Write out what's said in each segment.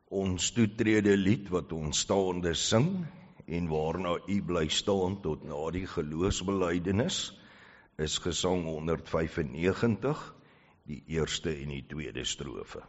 Ons toetrede lied wat ons staande sing en waarna u bly staan tot na die geloofsbelijdenis is Gesang 195, die eerste en die tweede strofe.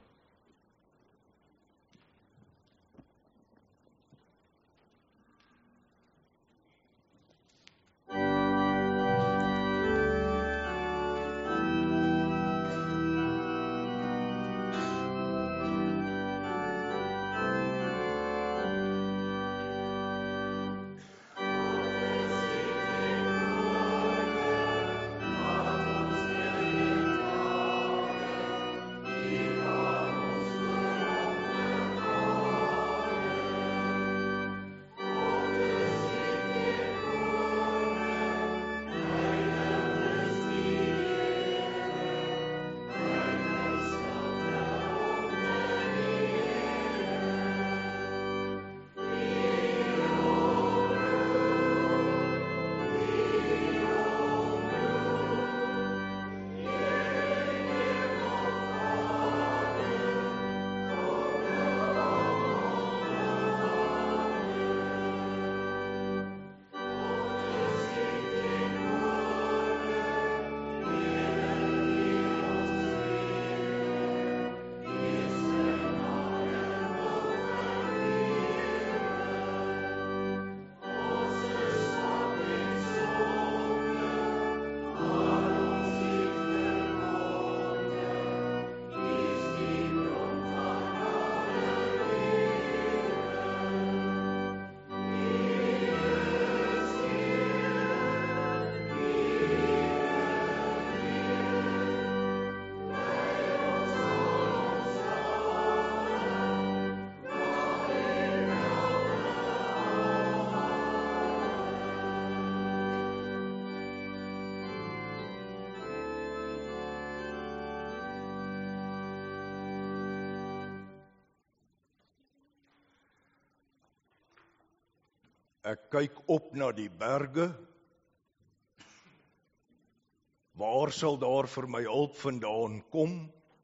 Ek kyk op na die berge, waar sal daar vir my hulp vandaan kom?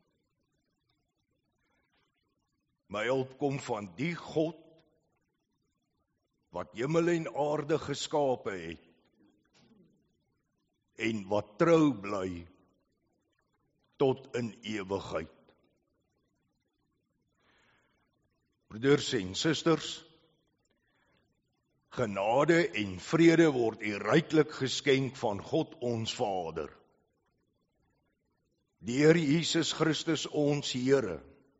My hulp kom van die God, wat hemel en aarde geskape het, en wat trou bly, tot in ewigheid. Broeders en susters, genade en vrede word u ryklik geskenk van God ons Vader, deur Jesus Christus ons Here,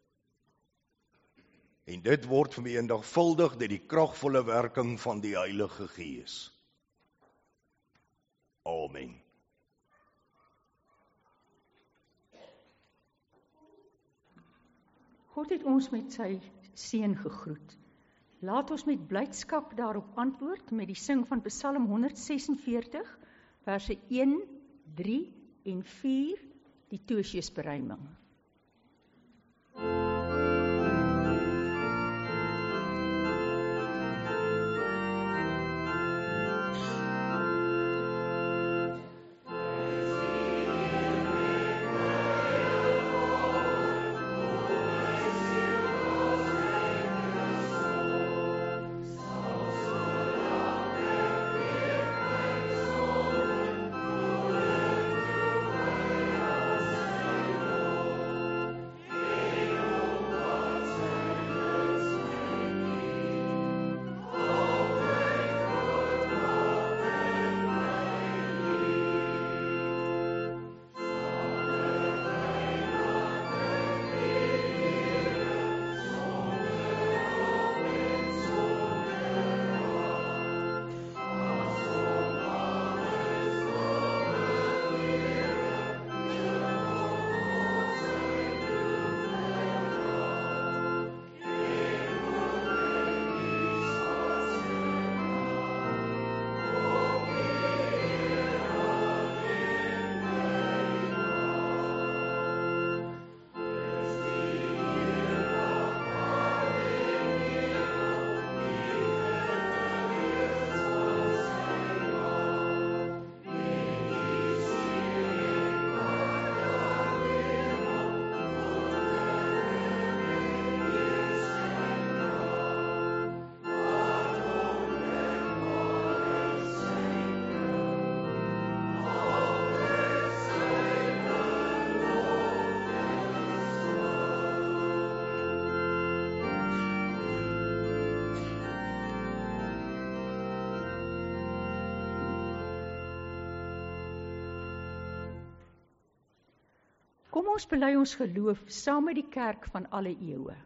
en dit word vermenigvuldig deur die kragvolle werking van die Heilige Gees. Amen. God het ons met sy seën gegroet. Laat ons met blydskap daarop antwoord met die sing van Psalm 146, verse 1, 3 en 4, die Tertiusberijming. Kom ons bely ons geloof saam met die kerk van alle eeue.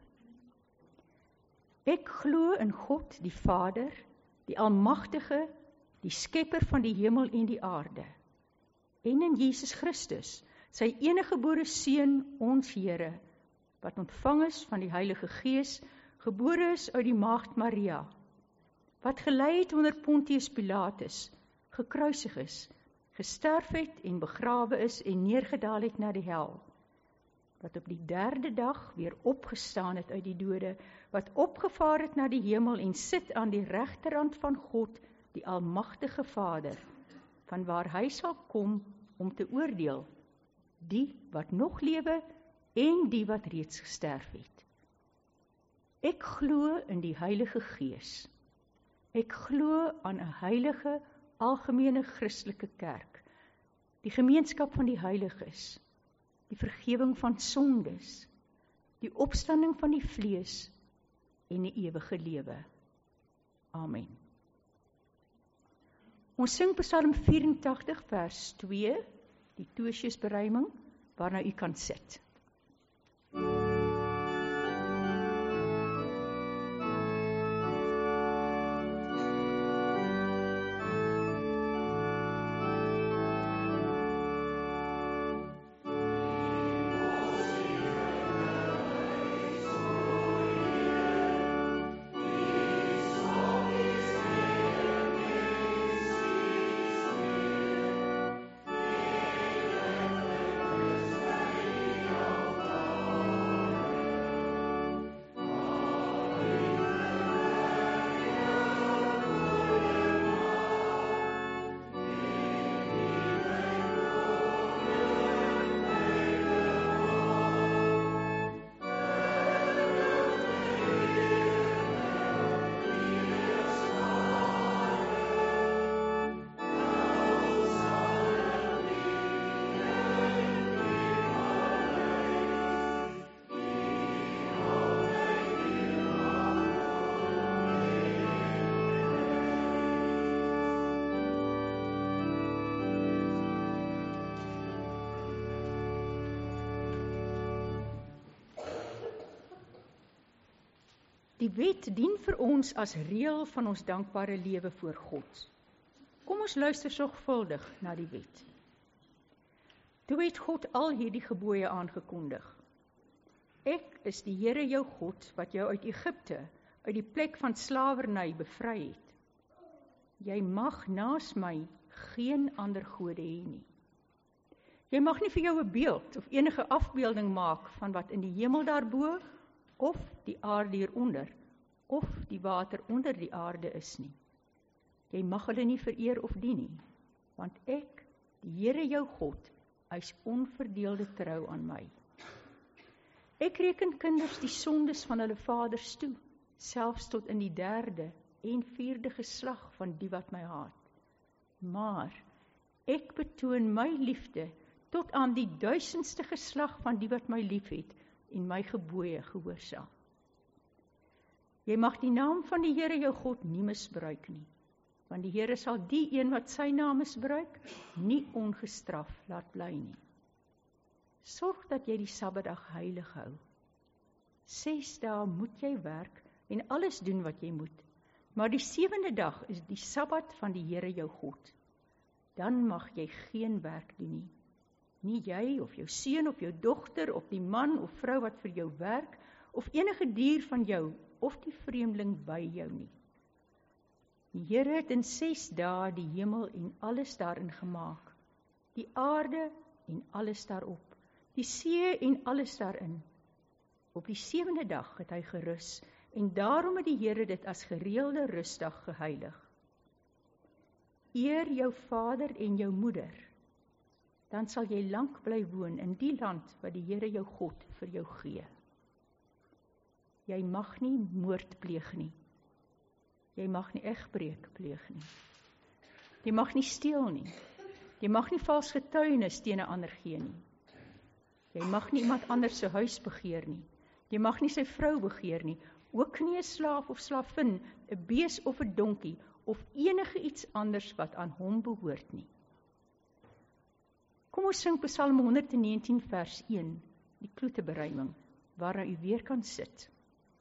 Ek glo in God, die Vader, die Almagtige, die Skepper van die hemel en die aarde, en in Jesus Christus, sy eniggebore Seun, ons Here, wat ontvang is van die Heilige Gees, gebore is uit die maagd Maria, wat gelei het onder Pontius Pilatus, gekruisig is, gesterf het en begrawe is en neergedaal het na die hel, wat op die 3de dag weer opgestaan het uit die dode, wat opgevaar het na die hemel en sit aan die regterhand van God, die Almagtige Vader, van waar hy sal kom om te oordeel, die wat nog lewe en die wat reeds gesterf het. Ek glo in die Heilige Gees. Ek glo aan 'n heilige, algemene Christelike kerk, die gemeenskap van die heiliges, die vergewing van sondes, die opstanding van die vlees en die ewige lewe. Amen. Ons sing Psalm 84 vers 2, die Tertiusberuiming, waarna u kan sit. Die wet dien vir ons as reël van ons dankbare lewe voor God. Kom ons luister sorgvuldig na die wet. Toe het God al hierdie gebooie aangekondig. Ek is die Here jou God, wat jou uit Egipte, uit die plek van slawerny bevry het. Jy mag naas my geen ander gode hê nie. Jy mag nie vir jou 'n beeld of enige afbeelding maak van wat in die hemel daarbo, of die aarde hieronder, of die water onder die aarde is nie. Jy mag hulle nie vereer of dien nie, want ek, die Here jou God, is onverdeelde trou aan my. Ek reken kinders die sondes van hulle vaders toe, selfs tot in die 3de en 4de geslag van die wat my haat. Maar ek betoon my liefde tot aan die 1000ste geslag van die wat my liefhet en my gebooie gehoorsaam. Jy mag die naam van die Here jou God nie misbruik nie, want die Here sal die een wat sy naam misbruik, nie ongestraf laat bly nie. Sorg dat jy die Sabbatdag heilig hou. 6 dae moet jy werk en alles doen wat jy moet, maar die 7de dag is die Sabbat van die Here jou God. Dan mag jy geen werk doen nie. Nie jy of jou seun of jou dogter of die man of vrou wat vir jou werk of enige dier van jou of die vreemdeling by jou nie. Die Here het in 6 dae die hemel en alles daarin gemaak, die aarde en alles daarop, die see en alles daarin. Op die 7de dag het hy gerus en daarom het die Here dit as gereelde rusdag geheilig. Eer jou vader en jou moeder, dan sal jy lank bly woon in die land wat die Here jou God vir jou gee. Jy mag nie moord pleeg nie. Jy mag nie egbreek pleeg nie. Jy mag nie steel nie. Jy mag nie vals getuienis teen 'n ander gee nie. Jy mag nie iemand anders se huis begeer nie. Jy mag nie sy vrou begeer nie, ook nie 'n slaaf of slavin, 'n bees of 'n donkie, of enige iets anders wat aan hom behoort nie. Kom ons sing Psalm 119 vers 1, die kloeteberuiming, waarna u weer kan sit.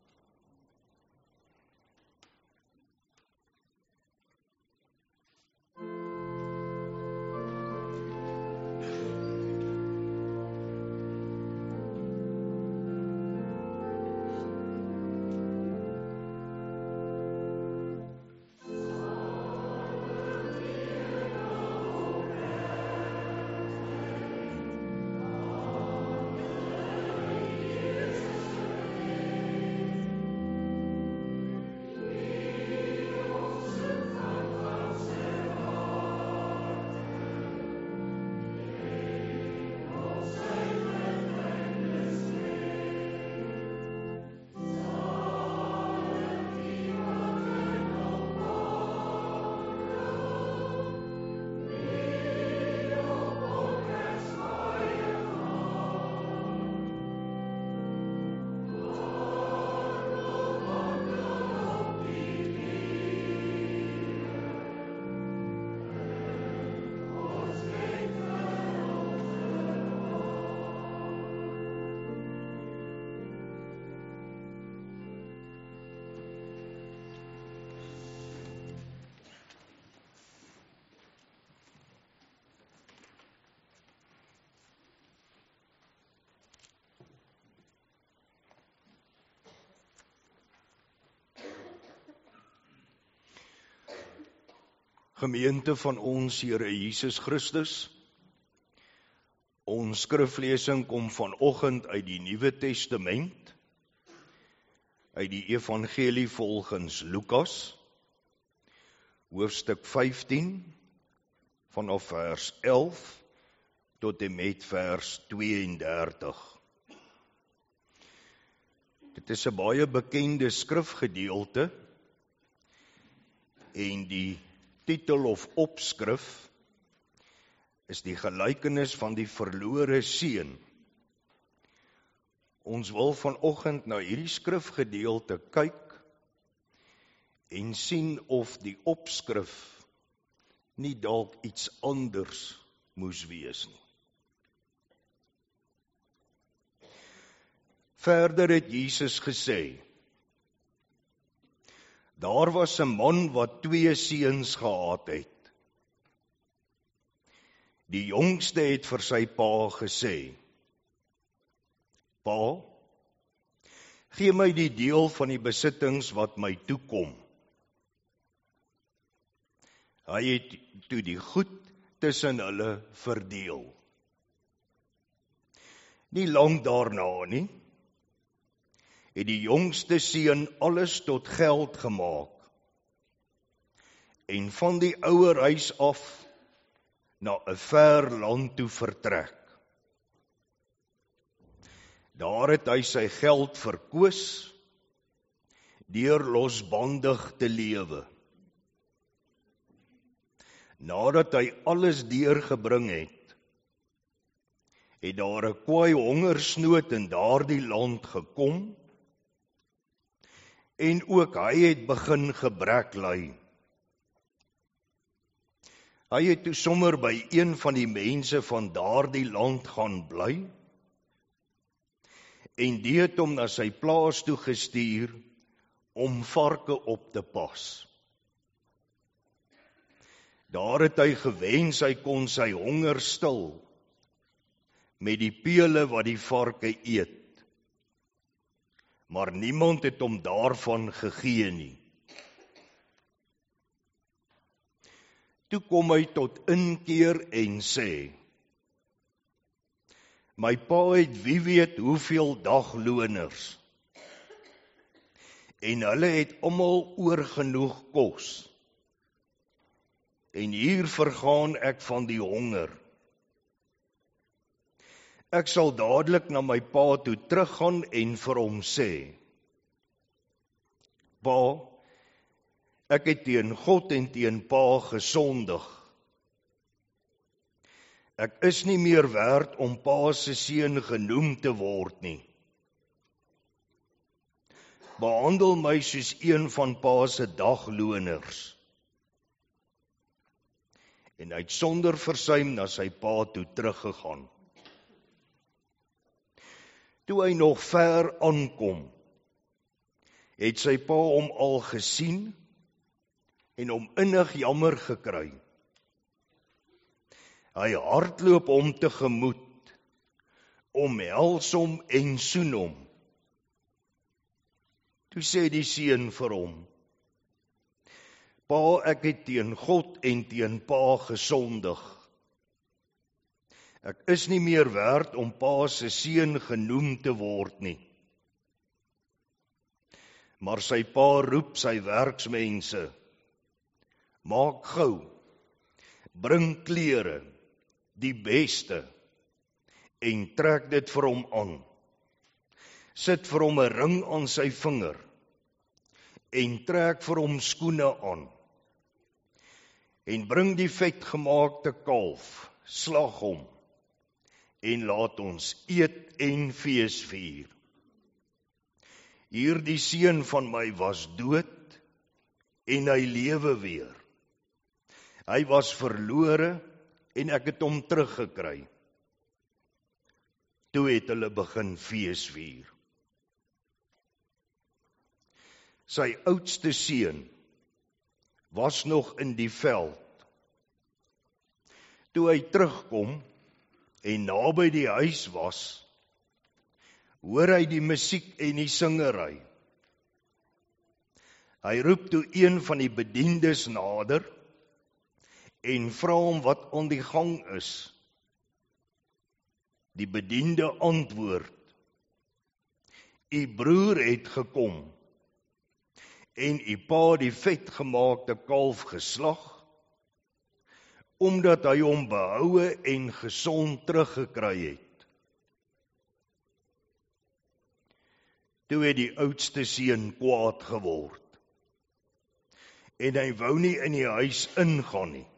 Gemeente van ons Here Jesus Christus, ons skriflesing kom vanoggend uit die Nuwe Testament, uit die Evangelie volgens Lukas, hoofstuk 15, vanaf vers 11 tot en met vers 32. Dit is 'n baie bekende skrifgedeelte en die titel of opskrif is die gelykenis van die verlore seun. Ons wil vanoggend na hierdie skrifgedeelte kyk en sien of die opskrif nie dalk iets anders moes wees nie. Verder het Jesus gesê, daar was 'n man wat 2 seuns gehad het. Die jongste het vir sy pa gesê, pa, gee my die deel van die besittings wat my toekom. Hy het toe die goed tussen hulle verdeel. Nie lank daarna nie, het die jongste seun alles tot geld gemaak en van die ouer huis af na 'n ver land toe vertrek. Daar het hy sy geld verkoos deur losbandig te lewe. Nadat hy alles deurgebring het, het daar 'n kwaai hongersnood in daardie land gekom en ook hy het begin gebrek ly. Hy het toe sommer by een van die mense van daardie land gaan bly en die het hom na sy plaas toe gestuur om varke op te pas. Daar het hy gewens hy kon sy honger stil met die pele wat die varke eet. Maar niemand het hom daarvan gegee nie. Toe kom hy tot inkeer en sê, my pa het wie weet hoeveel dagloners, en hulle het almal oorgenoeg kos, en hier vergaan ek van die honger. Ek sal dadelik na my pa toe teruggaan en vir hom sê, pa, ek het teen God en teen pa gesondig. Ek is nie meer werd om pa se seun genoem te word nie. Behandel my soos een van pa se dagloners. en hy het sonder versuim na sy pa toe teruggegaan. Toe hy nog ver aankom, het sy pa hom al gesien en hom innig jammer gekry. Hy hardloop hom tegemoet, omhels hom en soen hom. Toe sê die seun vir hom: Pa, ek het teen God en teen pa gesondig. Ek is nie meer werd om pa se seun genoem te word nie. Maar sy pa roep sy werksmense: Maak gou, bring klere, die beste, en trek dit vir hom aan. Sit vir hom 'n ring aan sy vinger, en trek vir hom skoene aan. En bring die vetgemaakte kalf, slag hom, en laat ons eet en fees vier. Hierdie seun van my was dood, en hy lewe weer. Hy was verlore, en ek het hom teruggekry. Toe het hulle begin fees vier. Sy oudste seun was nog in die veld. Toe hy terugkom en naby die huis was, hoor hy die musiek en die singery. Hy roep toe een van die bediendes nader en vra hom wat aan die gang is. Die bediende antwoord: U broer het gekom en u pa die vetgemaakte kalf geslag, omdat hy hom behoue en gesond teruggekry het. Toe het die oudste seun kwaad geword, en hy wou nie in die huis ingaan nie.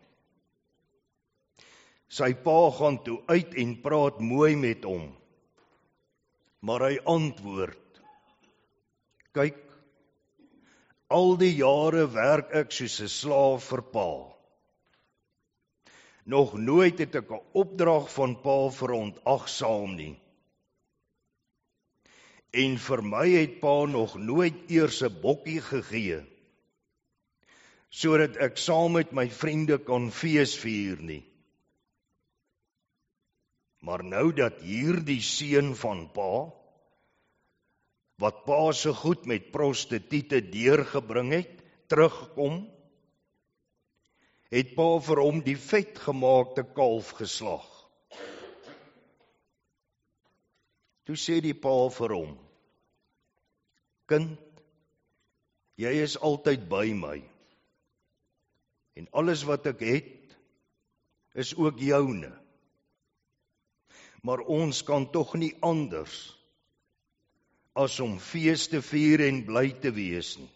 Sy pa gaan toe uit en praat mooi met hom, maar hy antwoord: Kyk, al die jare werk ek soos 'n slaaf vir pa. Nog nooit het ek 'n opdrag van pa verontagsaam nie. En vir my het pa nog nooit eers 'n bokkie gegee, sodat ek saam met my vriende kan fees vier nie. Maar nou dat hierdie seun van pa, wat pa se goed met prostituie deurgebring het, terugkom, het pa vir hom die vetgemaakte kalf geslag. Toe sê die pa vir hom: Kind, jy is altyd by my, en alles wat ek het, is ook joune. Maar ons kan tog nie anders as om fees te vier en bly te wees nie.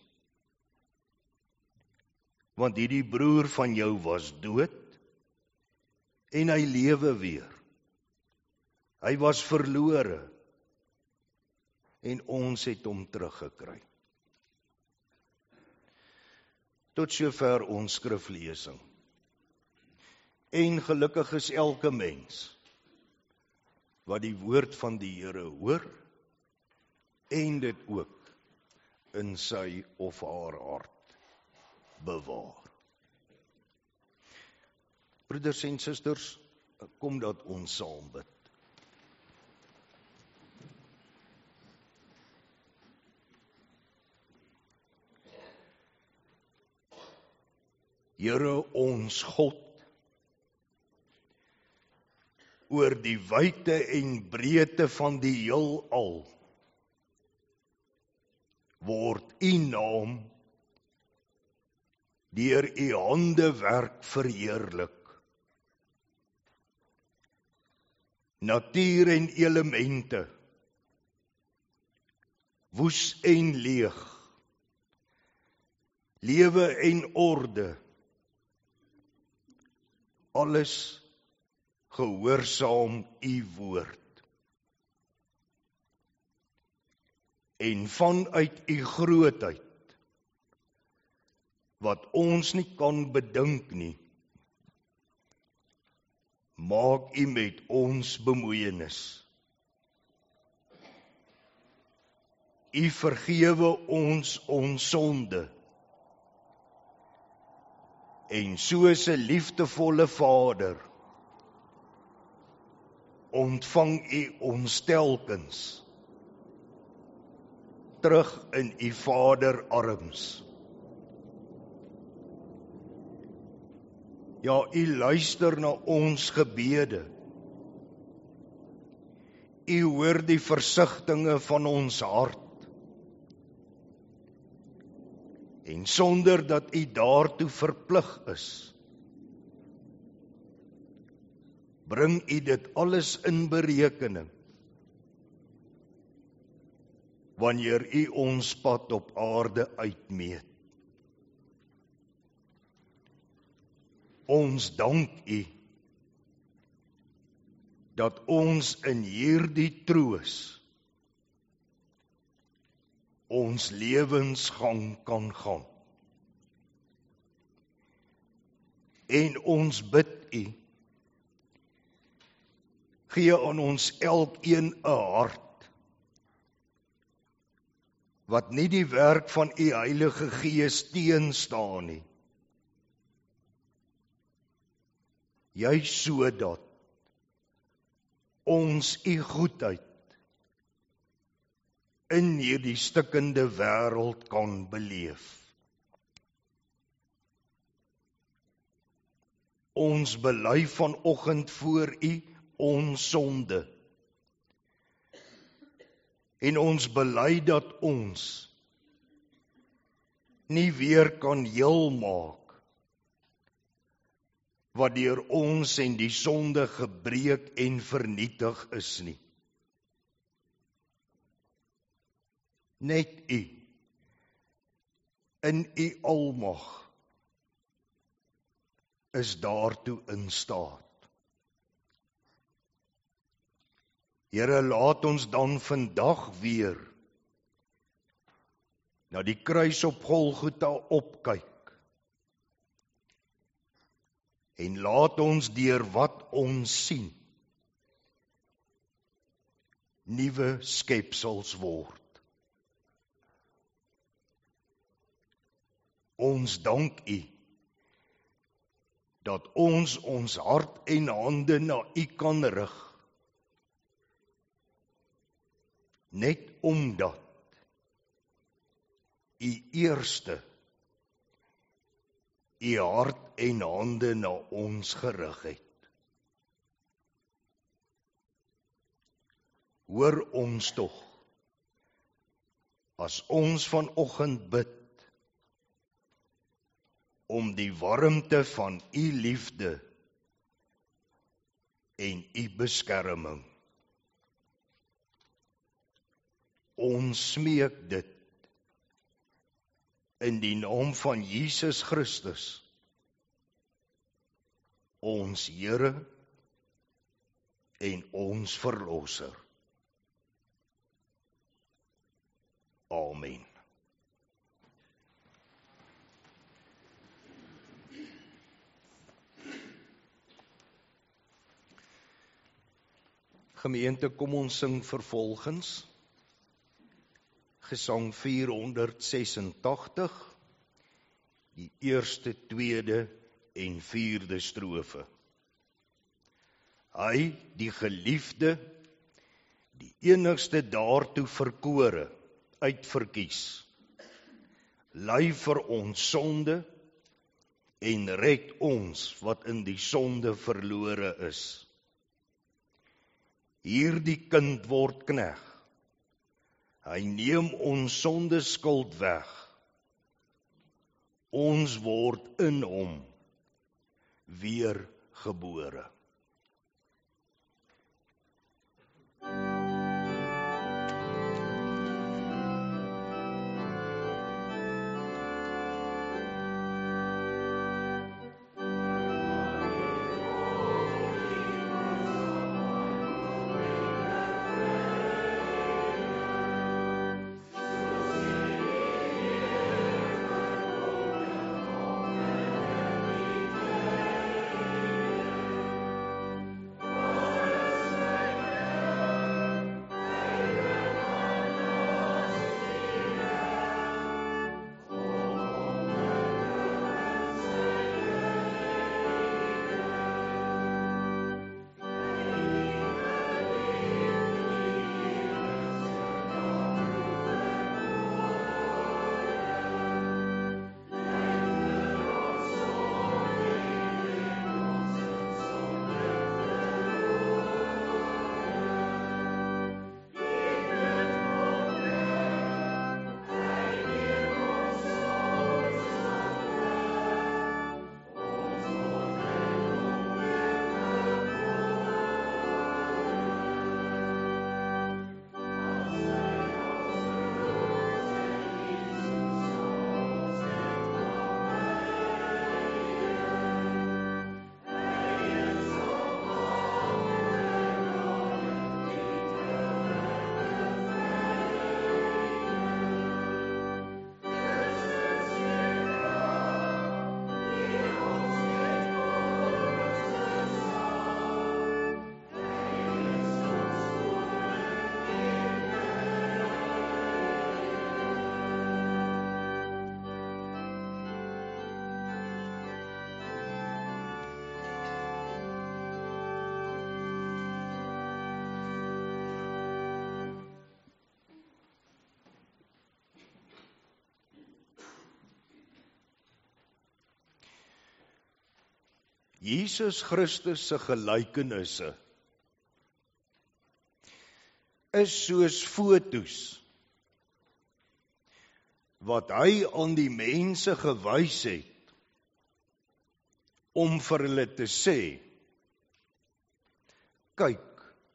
Want hierdie broer van jou was dood, en hy lewe weer. Hy was verlore, en ons het hom teruggekry. Tot sover ons skriflesing. En gelukkig is elke mens wat die woord van die Here hoor en dit ook in sy of haar hart bewaar. Broeders en susters, kom dat ons saam bid. Here ons God, oor die wyte en breedte van die heelal, word u naam deur u handewerk verheerlik. Natuur en elemente, woes en leeg, lewe en orde, alles gehoorsaam u woord. En vanuit u grootheid, wat ons nie kan bedink nie, maak U met ons bemoeienis. U vergewe ons sonde, en soos 'n liefdevolle Vader, ontvang U ons telkens terug in U Vaderarms. Ja, U luister na ons gebede. U hoor die versigtinge van ons hart. En sonder dat U daartoe verplig is, bring U dit alles in berekening, wanneer U ons pad op aarde uitmeet. Ons dank U, dat ons in hierdie troos ons lewensgang kan gaan. En ons bid U, gee aan ons elkeen 'n hart, wat nie die werk van U Heilige Gees teenstaan nie, juis sodat ons U goedheid in hierdie stikkende wêreld kan beleef. Ons bely vanoggend voor U ons sonde, en ons bely dat ons nie weer kan heel maak wat deur ons en die sonde gebreek en vernietig is nie. Net U, in U almag, is daartoe in staat. Here, laat ons dan vandag weer na die kruis op Golgotha opkyk, en laat ons deur wat ons sien, nuwe skepsels word. Ons dank U, dat ons hart en hande na U kan rig, net omdat U eerste U hart en hande na ons gerig het. Hoor ons tog, as ons vanoggend bid, om die warmte van U liefde en U beskerming. Ons smeek dit in die naam van Jesus Christus, ons Here en ons Verlosser. Amen. Gemeente, kom ons sing vervolgens Gesang 486, die eerste, tweede en vierde strofe. Hy, die geliefde, die enigste daartoe verkore, uitverkies, ly vir ons sonde en red ons wat in die sonde verlore is. Hierdie kind word knegg, hy neem ons sonde skuld weg, ons word in hom weer gebore. Jesus Christus se gelykenisse is soos fotos wat hy aan die mense gewys het om vir hulle te sê, kyk,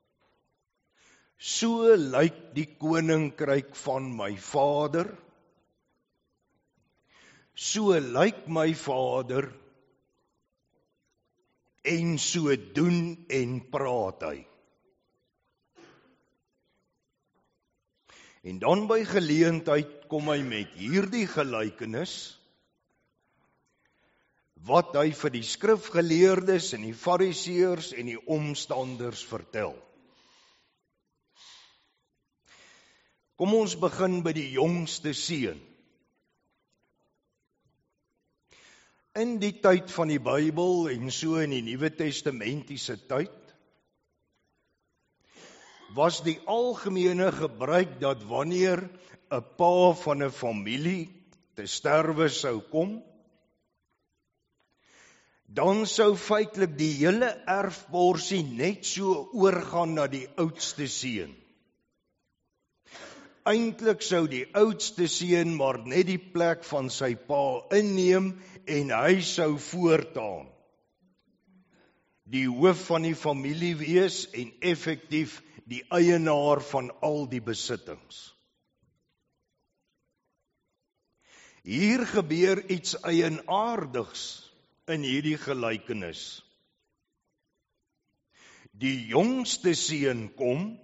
so lyk die koninkryk van my Vader, so lyk my Vader, en so doen en praat hy. En dan by geleentheid kom hy met hierdie gelykenis, wat hy vir die skrifgeleerdes en die fariseërs en die omstanders vertel. Kom ons begin by die jongste seun. In die tyd van die Bybel en so in die Nuwe Testamentiese tyd, was die algemene gebruik dat wanneer 'n pa van 'n familie te sterwe sou kom, dan sou feitelik die hele erfporsie net so oorgaan na die oudste seun. Eintlik sou die oudste seun maar net die plek van sy pa inneem en hy sou voortaan die hoof van die familie wees en effektief die eienaar van al die besittings. Hier gebeur iets eienaardigs in hierdie gelykenis. Die jongste seun kom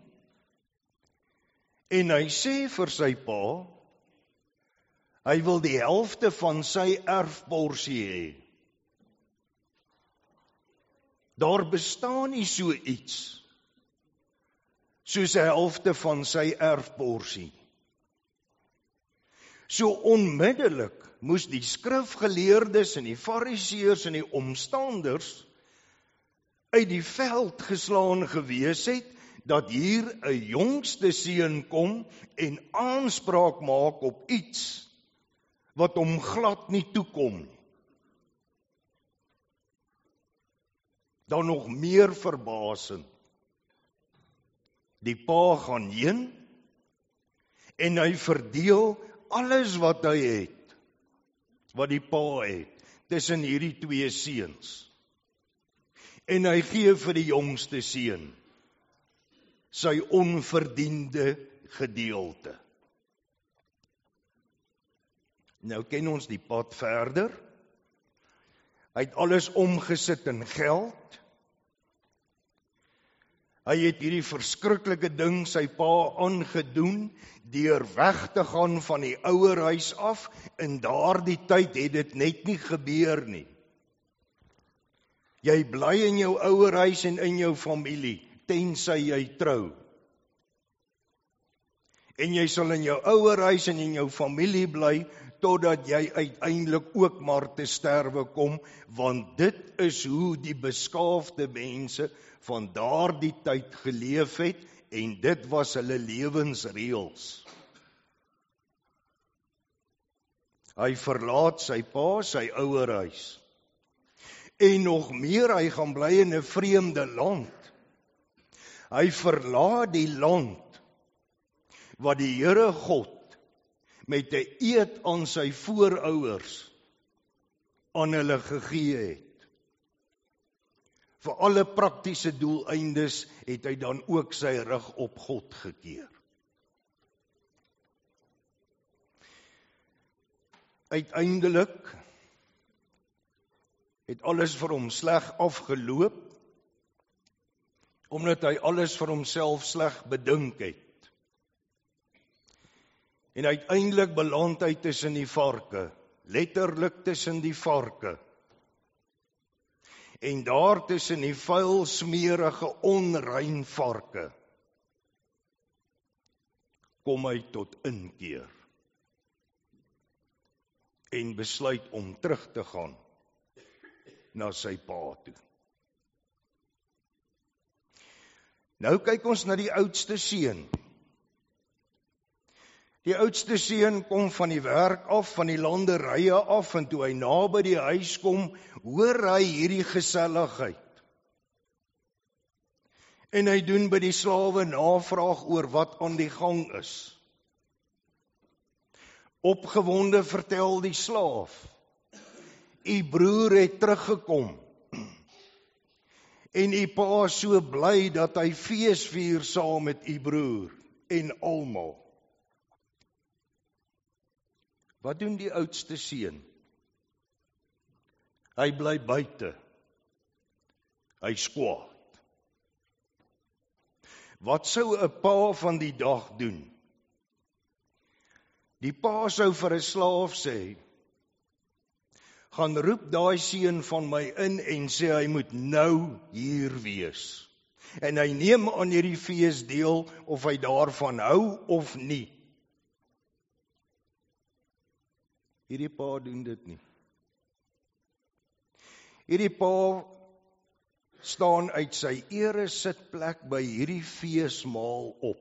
en hy sê vir sy pa, hy wil die helfte van sy erfporsie hê. Daar bestaan nie so iets soos 'n helfte van sy erfporsie. So onmiddellik moes die skrifgeleerdes en die fariseërs en die omstanders uit die veld geslaan gewees het, dat hier 'n jongste seun kom en aanspraak maak op iets wat hom glad nie toekom nie. Dan nog meer verbasend. Die pa gaan heen en hy verdeel alles wat hy het, wat die pa het, tussen hierdie twee seuns. En hy gee vir die jongste seun sy onverdiende gedeelte. Nou ken ons die pad verder. Hy het alles omgesit in geld. Hy het hierdie verskriklike ding sy pa aangedoen, deur weg te gaan van die ouerhuis af. In daardie tyd het dit net nie gebeur nie. Jy bly in jou ouerhuis en in jou familie, tensy jy trou. En jy sal in jou ouerhuis en in jou familie bly, totdat jy uiteindelik ook maar te sterwe kom, want dit is hoe die beskaafde mense van daardie tyd geleef het, en dit was hulle lewensreëls. Hy verlaat sy pa, sy ouerhuis. En nog meer, hy gaan bly in 'n vreemde land. Hy verlaat die land wat die Here God met 'n eed aan sy voorouers aan hulle gegee het. Vir alle praktiese doeleindes het hy dan ook sy rug op God gekeer. Uiteindelik het alles vir hom sleg afgeloop, omdat hy alles vir homself sleg bedink het. En uiteindelik beland hy tussen die varke, letterlik tussen die varke. En daar tussen die vuil, smerige, onrein varke, kom hy tot inkeer. En besluit om terug te gaan na sy pa toe. Nou kyk ons na die oudste seun. Die oudste seun kom van die werk af, van die landerye af, en toe hy naby die huis kom, hoor hy hierdie geselligheid. En hy doen by die slawe navraag oor wat aan die gang is. Opgewonde vertel die slaaf, "U broer het teruggekom, en u pa is so bly dat hy fees vier saam met u broer en almal." Wat doen die oudste seun? Hy bly buite. Hy's kwaad. Wat sou 'n pa van die dag doen? Die pa sou vir 'n slaaf sê, "Gaan roep daai seun van my in en sê hy moet nou hier wees." En hy neem aan hierdie fees deel of hy daarvan hou of nie. Hierdie pa doen dit nie. Hierdie pa staan uit sy ere sitplek by hierdie feesmaal op.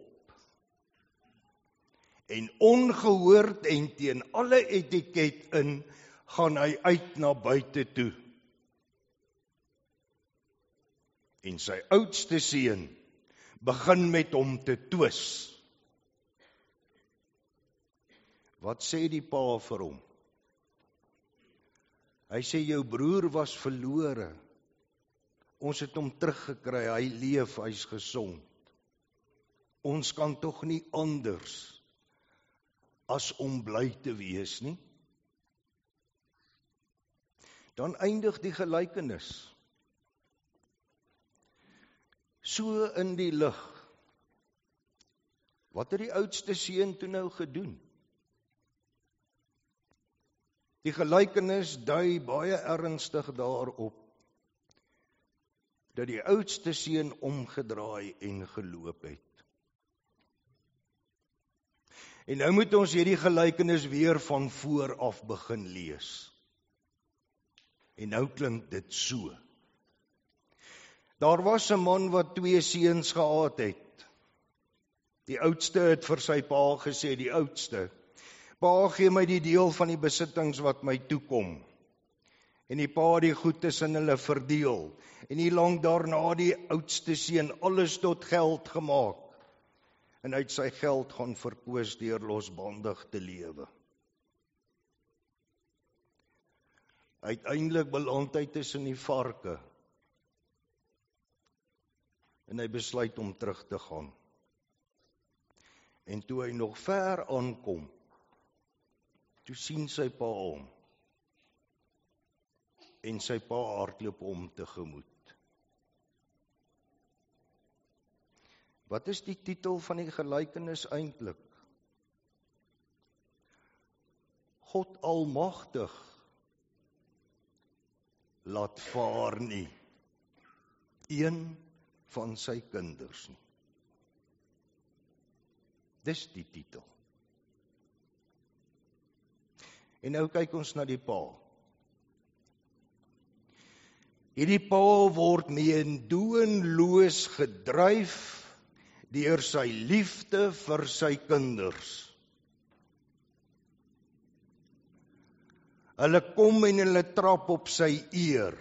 En ongehoord en teen alle etiket in, gaan hy uit na buite toe. En sy oudste seun begin met hom te twis. Wat sê die pa vir hom? Hy sê, "Jou broer was verlore. Ons het hom teruggekry, hy leef, hy's gesond. Ons kan tog nie anders as om bly te wees nie." Dan eindig die gelykenis. So in die lig. Wat het die oudste seun toe nou gedoen? Die gelykenis dui baie ernstig daarop dat die oudste seun omgedraai en geloop het. En nou moet ons hierdie gelykenis weer van voor af begin lees. En nou klink dit so. Daar was 'n man wat 2 seuns gehad het. Die oudste het vir sy pa gesê, die oudste, "Pa, gee my die deel van die besittings wat my toekom." En die pa het die goed tussen hulle verdeel. En nie lank daarna die oudste seun alles tot geld gemaak. En hy het sy geld gaan verkoos deur losbandig te lewe. Uiteindelik beland hy tussen die varke. En hy besluit om terug te gaan. En toe hy nog ver aankom, toe sien sy pa hom. En sy pa hardloop hom tegemoet. Wat is die titel van die gelykenis eintlik? God Almagtig laat vaar nie een van sy kinders nie. Dis die titel. En nou kyk ons na die pa. Hierdie pa word meedoenloos gedryf deur sy liefde vir sy kinders. Hulle kom en hulle trap op sy eer.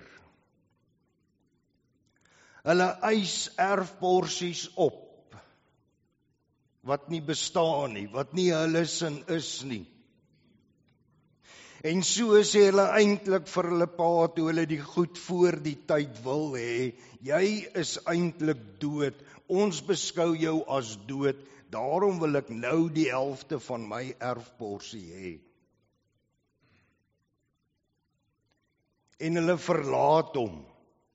Hulle eis erfporsies op, wat nie bestaan nie, wat nie hulle sin is nie. En so sê hulle eintlik vir hulle pa, toe hulle die goed voor die tyd wil hê, jy is eintlik dood, ons beskou jou as dood, daarom wil ek nou die helfte van my erfporsie hê. En hulle verlaat hom.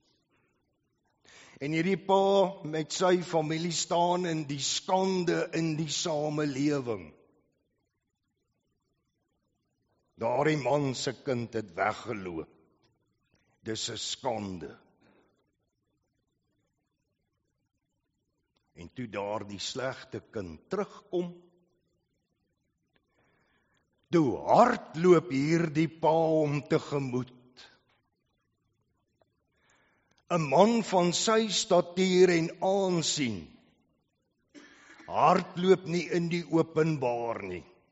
En hierdie pa met sy familie staan in die skande in die samelewing. Daardie man se kind het weggeloop. Dis 'n skande. En toe daardie slegte kind terugkom, toe hardloop hierdie pa hom tegemoet. 'n man van sy statuur en aansien, hardloop nie in die openbaar nie.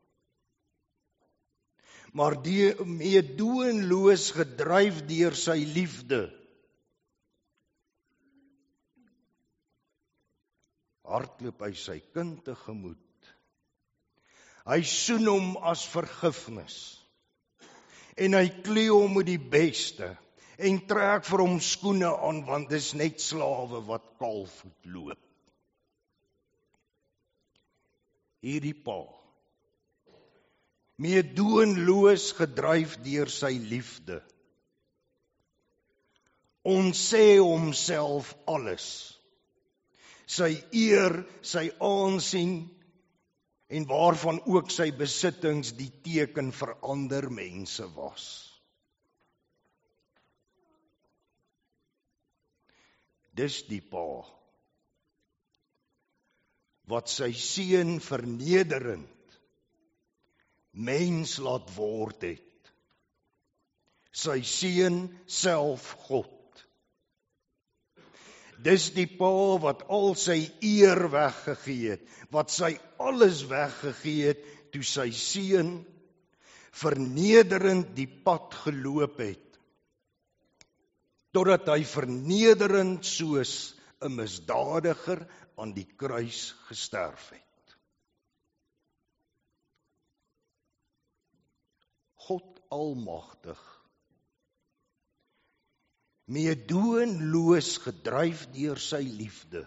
maar meedoenloos gedryf deur sy liefde. Hardloop hy sy kind tegemoet. Hy soen hom as vergifnis, en hy klee hom met die beste, en trek vir hom skoene aan, want dis net slawe wat kaalvoet loop. Hierdie pa, meedoenloos gedryf deur sy liefde, ontsê homself alles, sy eer, sy aansien, en waarvan ook sy besittings die teken vir ander mense was. Dis die pa, wat sy seun vernederend mens laat word het. Sy seun self God. Dis die pa wat al sy eer weggegee het, wat sy alles weggegee het, toe sy seun vernederend die pad geloop het, totdat hy vernederend soos 'n misdadiger aan die kruis gesterf het. God Almagtig, meedoenloos gedryf deur sy liefde,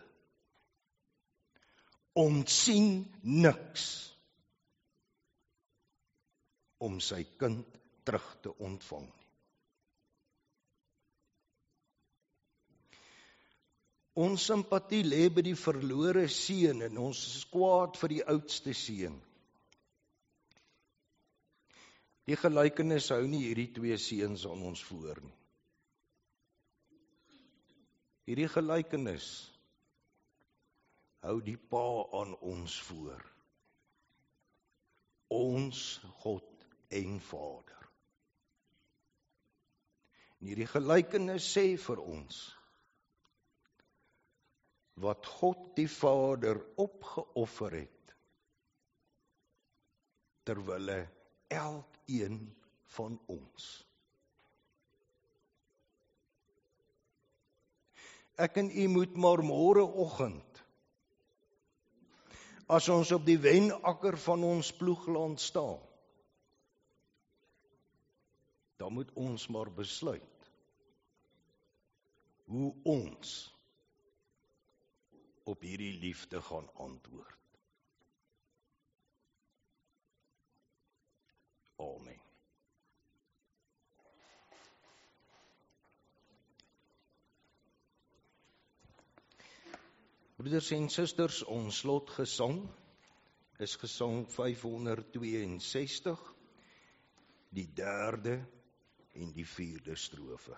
ontsien niks om sy kind terug te ontvang. Ons simpatie lê by die verlore seun en ons is kwaad vir die oudste seun. Die gelykenis hou nie hierdie twee seuns aan ons voor nie. Hierdie gelykenis hou die pa aan ons voor. Ons God en Vader. En hierdie gelykenis sê vir ons wat God die Vader opgeoffer het terwille elkeen van ons. Ek en u moet maar môreoggend, as ons op die wenakker van ons ploegland staan, dan moet ons maar besluit hoe ons op hierdie liefde gaan antwoord. Amen. Broeders en susters, ons slotgesang is gesang 562, die 3de en die 4de strofe.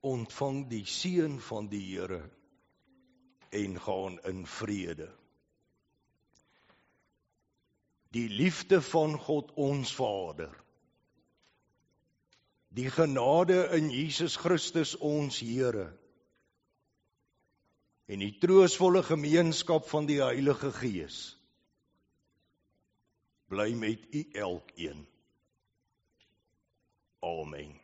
ontvang die seën van die Here en gaan in vrede. Die liefde van God ons Vader, die genade in Jesus Christus ons Here, en die troostvolle gemeenskap van die Heilige Gees, bly met u elkeen. Amen.